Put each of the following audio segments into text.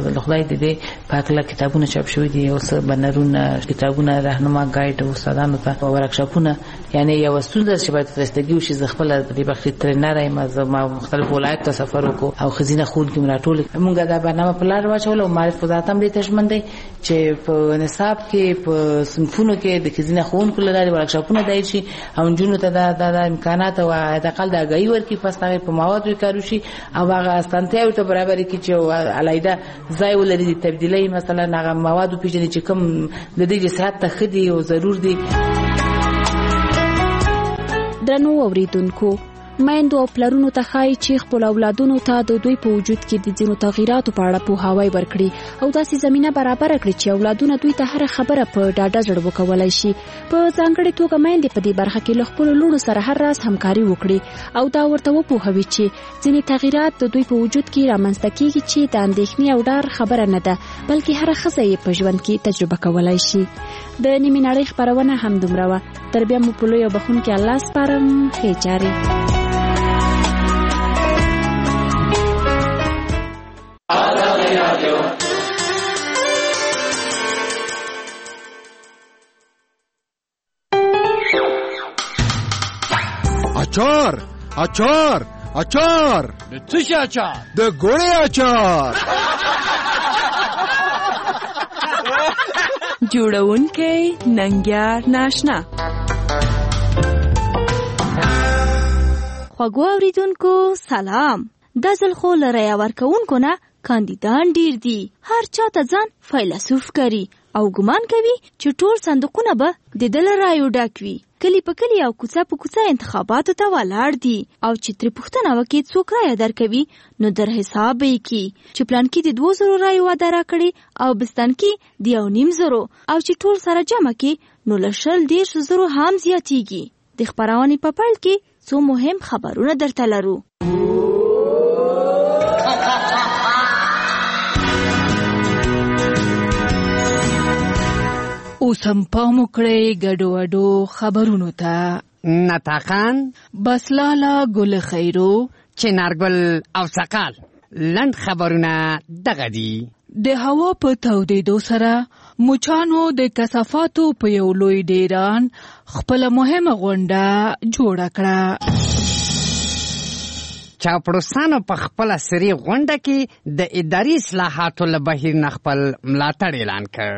د خدای دې پاک له کتابونه چاپ شوی دي او څه بنرونه کتابونه راهنما ګایډ او استادانو ته ورکشاپونه یعنی یو ستونزه چې باید ترستګي وشي ز خپل د دې بخښي ترنر ما مختلف ولایت ته سفر وکړو او خزینه خون کې مراټول موږ دا برنامه په لار واچول او معرفت ذاتم دې تشمندې چې په نصاب کې په صنفونو کې د خزینه خون کول لري ورکشاپونه دای شي او جنونو ته د امکانات او اقل د غي ورکی پس هغه په مواد وکړو شي او هغه استانته او ته برابر کی چې علایده ځای ولري تبدیلی مثلا هغه مواد پیژنې چې کوم د دې صحت ته خدي او ضرور دي. درنو اوریدونکو مایندو او پلرونو ته خای چې خپل اولادونو ته د دوی په وجود کې د ځینو تغیراتو په اړه پوهاوی ورکړي او داسې زمينه برابر کړي چې اولادونه دوی ته هر خبره په ډاډه زړه وکولای شي. په ځانګړي توګه مایندې په دې برخه کې له خپل لوڼو سره هر راز همکاري وکړي او دا ورته وپوهوي چې ځینې تغیرات د دوی په وجود کې رامنځته کیږي چې د اندېښنې او ډار خبره نه ده بلکې هر ښځه یې په ژوند کې تجربه کولای شي. د نیمې نړۍ خبرونه هم دومره وه. تر بیا مو په لوی او بخښونکي الله سپارم. ښې چارې. اچار اچار اچار د څه اچار؟ د ګوړې اچار. جوړونکی ننګیار ناشنا. خواږو اوریدونکو سلام. دا ځل خو له رایه ورکوونکو نه کاندیدان ډیر دي. هر چا ته ځان فیلسوف کوي او ګمان کوي چې ټول صندوقونه به د ده له رایو ډک وي. کلی په کلی او کوڅه په کوڅه انتخاباتو ته ولاړ دي او چې ترې پوښتنه وکړي څوک رایه درکوي نو در حساب یې کړي چې پلانکي د 2,000 رایو وعده راکړي او بستانکي د 1,500 او چې ټول سره جمع کړي نو له 1,000 هم زیاتیږي. د خپرونې په پیل کې څو مهم خبرونه درته لرو. اوس هم پام وکړئ ګډو وډو خبرونو ته. نطاقان بسلاله ګل خیرو چنارګل او سقال لند خبرونه دغه دي. د هوا په تودېدو سره مچانو د کثافاتو په یو لوی ډیران خپل مهمه غونډه جوړه کړه. چاپړوسانو په خپل سری غونډه کې د اداري اصلاحاتو له بهیر نه خپل ملاتړ اعلان کړ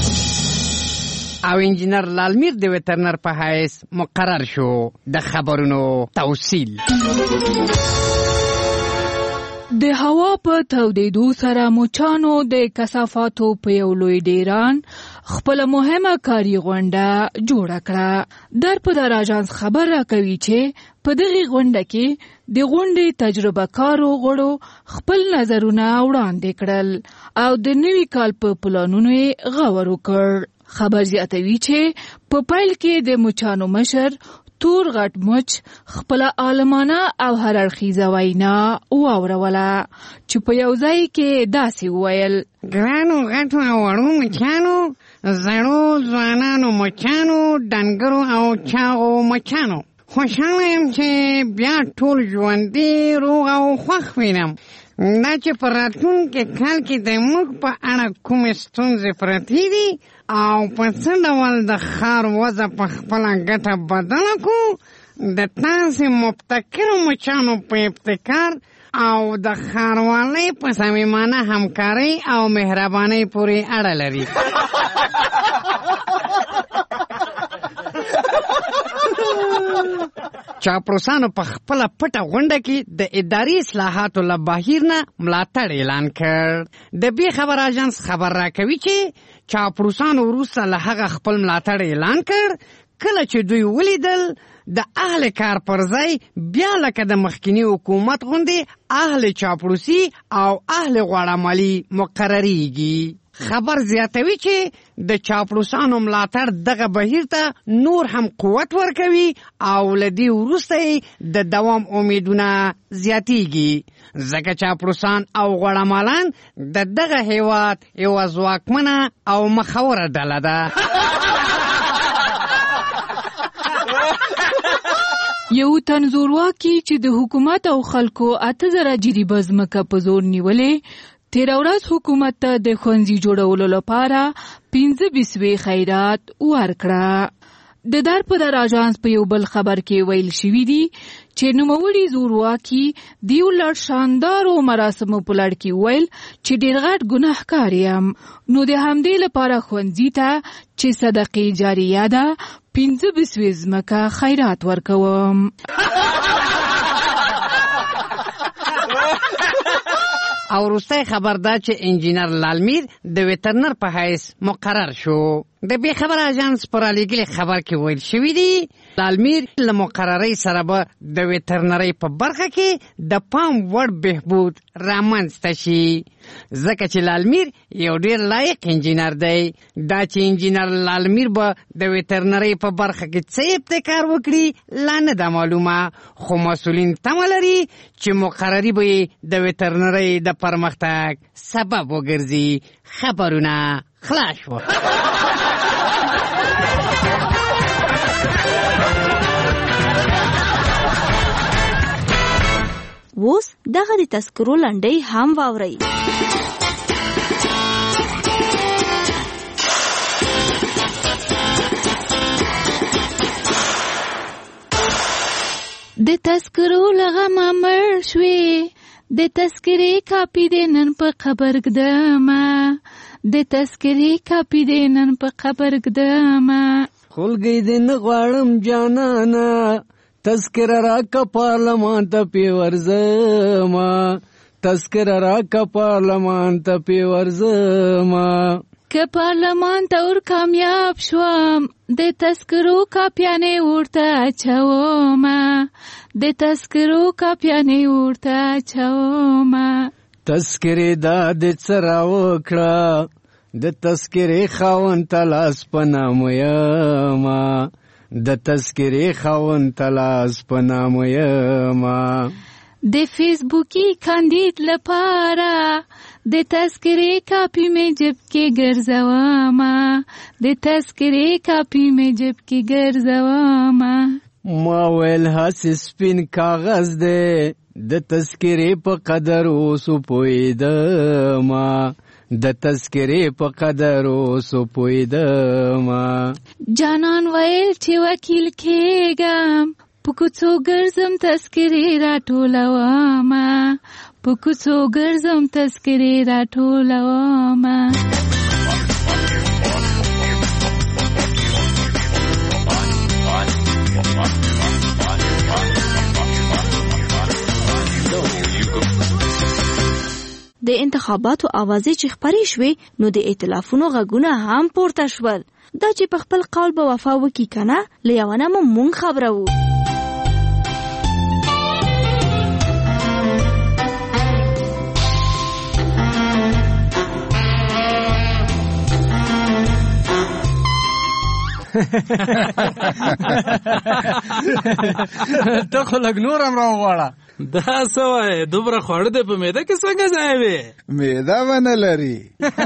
او انجینر لالمیر د وترنر په حیث مقرر شو. د خبرونو توصیل. د هوا په تودېدو سره مچانو د کثافاتو په یو لوی ډیران خپل مهمه کاري غونډه جوړه کړه. در په دار اژانس خبر راکوي چې په دغه غونډه کې د غونډې تجربه کارو غړو خپل نظرونه وړاندې کړل او د نوي کال په پلانونو یې غور وکړ. خبر زیاتوي چې په پیل کې د مچانو مشر تور غټ مچ خپل عالمانه او هر اړخیزه وینا واوروله چې په یو ځای کې داسې وویل: ګرانو غټو او وړو مچانو، زړو ځوانانو مچانو، ډنګرو او چاغو مچانو، خوشحاله یم چې بیا ټول ژوندي روغ او خوښ وینم. دا چې په راتلونکي کال کې د موږ په اړه کومې ستونزې پرتې دي او په څه ډول د ښار وضع په خپله ګټه بدله کړو، د تاسې مبتکرو مچانو په ابتکار او د ښاروالۍ په صمیمانه همکارۍ او مهربانۍ پورې اړه لري. چاپړوسانو په خپله پټه غونډه کې د اداري اصلاحاتو له بهیر نه ملاتړ اعلان کړ. د بي خبر اژانس خبر راکوي چې چاپړوسانو وروسته له هغه خپل ملاتړ اعلان کړ کله چې دوی ولیدل د اهل کار پر ځای بیا لکه د مخکینی حکومت غوندې اهل چاپړوسي او اهل غوړامالي مقرریږي. خبر زیاتوي چې د چاپړوسانو ملاتړ دغه بهیر ته نور هم قوت ورکوي او له دې وروسته د دوام امیدونه زیاتیږي، ځکه چاپړوسان او غوړامالان د دغه هیواد یوه ځواکمنه او مخوره ډله ده. یو تنظورواکي چې د حکومت او خلکو 8,000 جریبه ځمکه په زور نیولې تیره ورځ حکومت ته د ښوونځي جوړولو لپاره 15 خیرات ورکړه. د درپدر اژانس په یو بل خبر کې ویل شوي دي چې نوموړي زورواکي د یو لړ شاندارو مراسمو په لړ کې ویل چې ډېر غټ ګناهکار یم، نو د همدې لپاره ښوونځي ته چې صدقې جاریه ده 15 ځمکه خیرات ورکوم. او وروستی خبر دا چې انجینر لالمیر د ویترنر په حیث مقرر شو. د بې خبر اژانس پر رالیږلي خبر کې ویل شوي دي لالمیر له مقررۍ سره به د ویترنرۍ په برخه کې د پام وړ بهبود رامنځته شي، ځکه چې لالمیر یو ډېر لایق انجینر دی. دا چې انجینر لالمیر به د ویترنرۍ په برخه کې څه ابتکار وکړي لا نه ده معلومه، خو مسؤلین تمه لري چې مقرري به د ویترنرۍ د پرمختګ سبب وګرځي. خبرونه خلاص شو. اوس دغه د تذکرو لنډۍ هم واورئ. د تذکرو لغمه مړ شوې، د تذکرې کاپي د نن په قبر ږدمه، د تذکرې کاپي د نن په قبر ږدمه. خلګۍ دې نه غواړم جانانه، تذکره راکه پارلمان ته پی ورځمه، تذکره راکه پارلمان ته پی ورځمه. که پارلمان ته ور کامیاب شوم د تذکرو کاپیانې ورته اچومه، د تذکرو کاپیانې ورته اچومه. تذکرې دا د څه راوکړه، د تذکرې خاوند ته لاس په نامه یمه، د تذکرې خاوند ته لاس په نامه یمه. د فیسبوکي کاندید لپاره د تذکرې کاپي مې جب کې ګرځومه، د تذکرې کاپي مې جب کې ګرځومه. ما ویل هسې سپین کاغذ دی، د تذکرې په قدر اوسو پوهېدمه، د تذکرې په قدر اوسو پوهېدمه. جانان ویل چې وکیل کېږم، په کوڅو ګرځم تذکرې راټولومه، په کوڅو ګرځم تذکرې راټولومه. د انتخاباتو اوازې چې خپرې شوې نو د ائتلافونو غږونه هم پورته شول. دا چې په خپل قول به وفا وکړي کنه، له یوه نه مونږ خبره وو. ته خو لږ نور هم راوغواړه. دا څه وایې، دومره خواړه دی په معده کې څنګه ځای وې؟ معده به نه لري.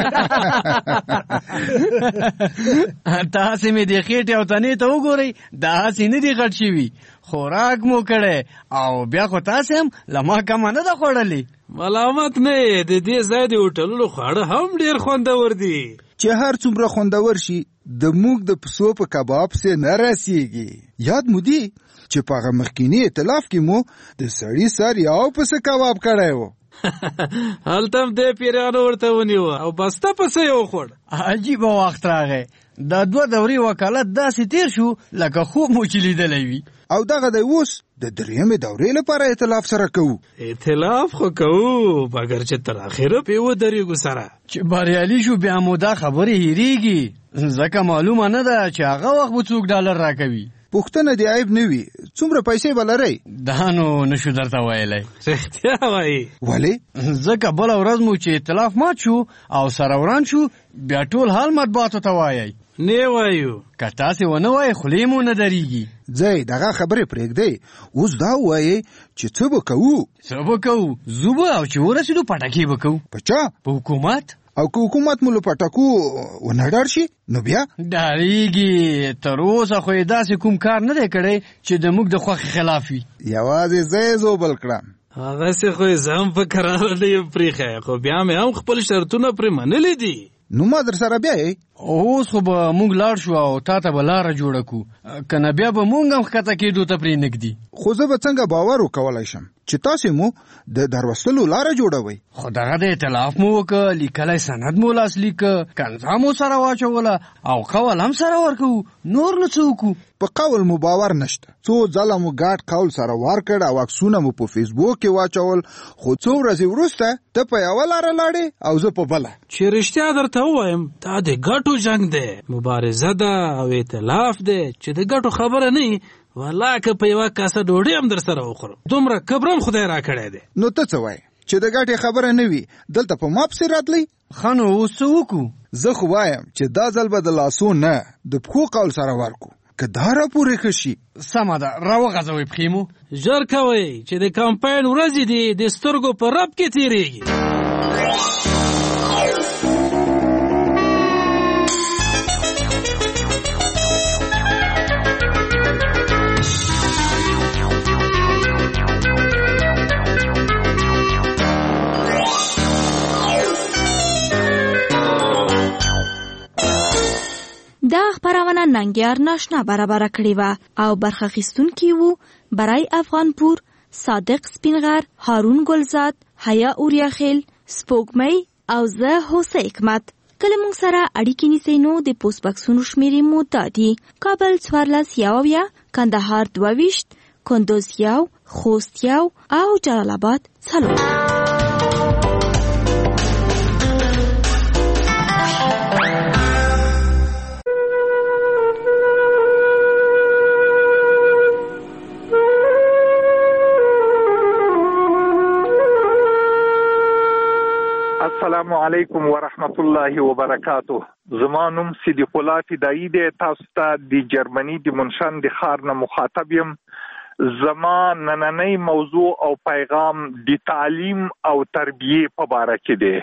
تاسې مې د خېټې او تنې ته وګورئ، دا هسې نه دي غټ شوي، خوراک مو کړی او بیا خو تاسې هم له ما کمه نه ده خوړلې. ملامت نه یې، د دې ځای د هوټلونو خواړه هم ډېر خوندور دي. چې هر څومره خوندور شي د موږ د پسو په کباب سه نه رسیږي. یاد مو دی چې په هغه مخکینی ائتلاف کې مو د سړي سر یو پسه کباب کړی و. هلته هم دې پیرانو ورته ونیوه او بسته پسه یې وخوړ. عجیبه وخت راغی، دا 2 دورې وکالت داسې تیر شو لکه خوب مو چې لیدلی وي. او دغه دی اوس د 3مې دورې لپاره ائتلاف سره کوو. ائتلاف خو کوو، مګر چې تر اخره پې ودرېږو سره. چې بریالي شو بیا مو دا خبرې هېرېږي، ځکه معلومه نه ده چې هغه وخت به څوک ډالر راکوي. پوښتنه دې عیب نه وي، څومره پیسې به لرئ؟ دا نو نشو درته ویلی. رښتیا وایي. ولې؟ ځکه بله ورځ مو چې ائتلاف مات شو او سره وران شو، بیا ټول حال مطبوعاتو ته وایئ. نه وایو. که تاسې ونه وایئ خولې مو نه درېږي. ځئ دغه خبرې پرېږدئ، اوس دا ووایئ چې څه به کوو. څه به کوو؟ ځو به او چې ورسېدو پټکې به کوو. په چا؟ په حکومت. او که حکومت مو له پټکو ونه ډار شي نو بیا؟ ډارېږي، تر اوسه خو یې داسې کوم کار نه دی کړی چې د موږ د خوښې خلاف وي. یوازې زه یې زوبل کړم. هغسې خو یې زه هم په کراره نه یم پرېښی، خو بیا مې هم خپل شرطونه پرې منلي دي. نو ما در سره بیا یې اوس خو به موږ لاړ شو او تا ته به لاره جوړه کړو، که نه بیا به موږ هم ښکته کېدو ته پرې نږدي. خو زه به څنګه باور وکولی شم چې تاسې مو د دروستلو لاره جوړوئ؟ خو دغه د اطلاف مو وکړه، لیکلی سند مو لاسلیک کړه، کنځا مو سره واچوله او قول هم سره ورکوو، نور نو څه وکړو؟ په قول مو باور نشته. څو ځله مو ګډ قول سره ورکړ او عکسونه مو په فیسبوک کې واچول، خو څو ورځې وروسته ته په یوه لاره لاړې او زه په بله. چې رښتیا درته ووایم دا د ګټو جنګ دی، مبارزه ده او ائتلاف دی چې د ګټو خبره نه وي. والله که په یوه کاسه ډوډۍ هم در سره وخورم، دومره کبرم خدای را کړی دی. نو ته څه وایې چې د ګټې خبره نه وي دلته په ما پسې راتلی؟ ښه نو اوس څه وکړو؟ زه خو وایم چې دا ځل به د لاسو نه د پښو قول سره ورکو، که دا راپورې ښه شي. سمه ده، راوغځوئ پښې مو. ژر کوئ چې د کمپاین ورځې دي د سترګو په رب کې تېرېږي. دا خبرونه ننګیار ناشنا برابر کړې و او برخه اخیستونکي وو برای افغانپور، صادق سپینغر، هارون ګلزاد، حیا اوریاخیل، سپوږمۍ او زه هوسه حکمت. کله موږ سره اړیکې نیسئ نو د پوسټ بکسونو شمیرې مو دا دي: کابل 14 کندهار 22 کندوز 1 خوست 1 او جلال آباد 4. السلام علیکم ورحمت الله وبرکاته. زما نوم صدیق الله فدایی دی. تاسو ته د جرمني د منشن د ښار نه مخاطب یم. زما نننۍ موضوع او پیغام د تعلیم او تربیه په باره کې دی.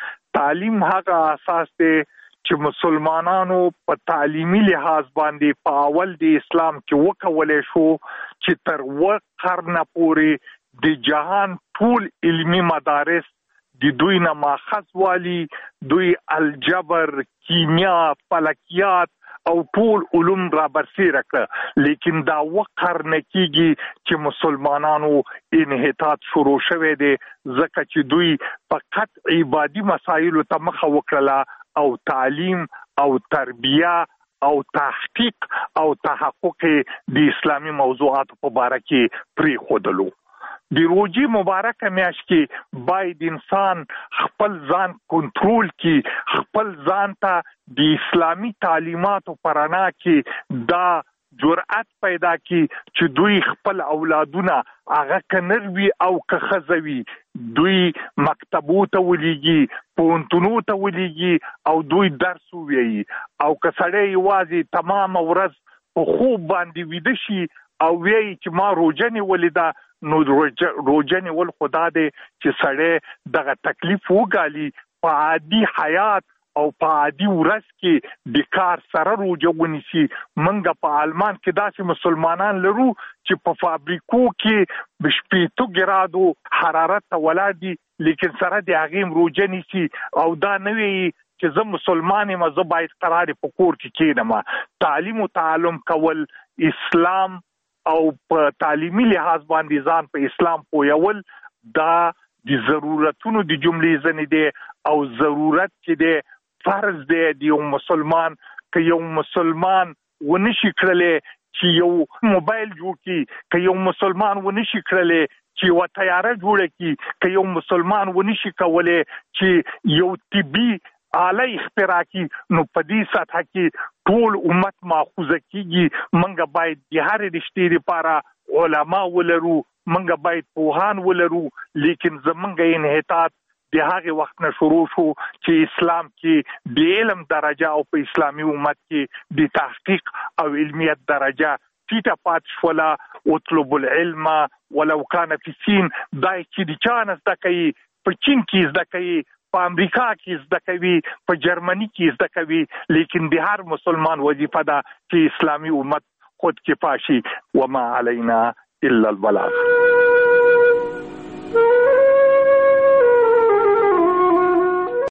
تعلیم هغه اساس دی چې مسلمانانو په تعلیمي لحاظ باندې په اول د اسلام کې وکولای شو چې تر وخت قرن پورې د جهان ټول علمي مدارس د دوی نه ماخذ والی، دوی الجبر، کیمیا، فلکیات او ټول علوم را برسېره کړه. لیکن دا وقر نه کېږي چې مسلمانانو انحطاط شروع شوی دی، ځکه چې دوی فقط عبادي مسایلو ته مخه وکړله او تعلیم او تربیه او تحقیق او تحقق د اسلامي موضوعاتو په باره کې پرېښودلو. د روزي مبارکه میاشت کې باید انسان خپل ځان کنټرول کړي، خپل ځان ته د اسلامي تعلیماتو پرانا کې دا جرأت پیدا کړي چې دوی خپل اولادونه هغه کنروي او که ښځوي دوی مکتبو ته ولېږي، پوهنتونو ته ولېږي او دوی درس ووایي. او که سړی یوازې تمام ورځ په خوب باندې ویده شي او وایي چې ما روژه نیولې ده، نو روژه نیول خدا دی چې سړی دغه تکلیف وګالي په عادي حیات او په عادي ورځ کې د کار سره روژه ونیسي. منګه په آلمان کې داسې مسلمانان لرو چې په فابریکو کې 80 ګرادو حرارت ته ولاړ دي، لیکن سره د هغې روژه نیسي او دا نه وي چې زه مسلمان یم زه باید قرار په کور کې کېنم. تعلیم او تعلم کول، اسلام او په تعلیمي لحاظ باندې ځان په اسلام پویول دا د ضرورتونو د جملې ځنې دی او ضرورت چې دی فرض دی د یو مسلمان. که یو مسلمان ونشي کړلی چې یو موبایل جوړ کړي، که یو مسلمان ونشي کړلی چې یو طیاره جوړه کړي، که یو مسلمان ونشي کولی چې یو طبي آله اختراع کړي، نو په دې سطح کې ټول امت ماخوذه کېږي. منګه باید د هرې رشتې لپاره علما ولرو، منګه باید پوهان ولرو. لیکن زمونږ انحطاط د هغې وخت نه شروع شو چې اسلام کې د علم درجه او په اسلامي امت کې د تحقیق او علمیت درجه ټیټه پاتې شوله. اطلب العلم ولو کان فی الصین، دا چې د چا نه زده کوي، په چین کې زده کوي، په امریکا کې زده کوي، په جرمني کې زده کوي، لیکن د هر مسلمان وظیفه ده چې اسلامي امت خود کفا شي. وما علینا الا البلاغ.